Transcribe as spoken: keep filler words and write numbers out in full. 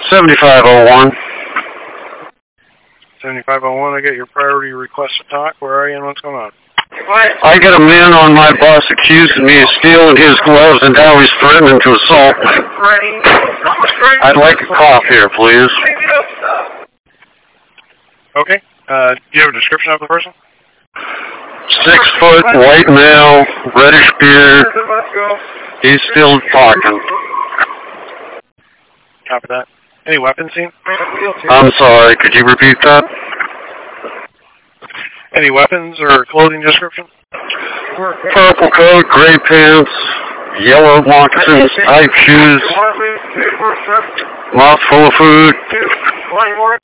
seventy-five oh one. seventy-five oh one, I get your priority request to talk. Where are you and what's going on? I get a man on my bus accusing me of stealing his gloves and now he's threatening to assault me. I'd like a cop here, please. Okay. Uh, do you have a description of the person? Six foot, white male, reddish beard. He's still talking. Copy that. Any weapons seen? I'm sorry, could you repeat that? Any weapons or clothing description? Purple coat, gray pants, yellow moccasins, tight shoes, mouth full of food.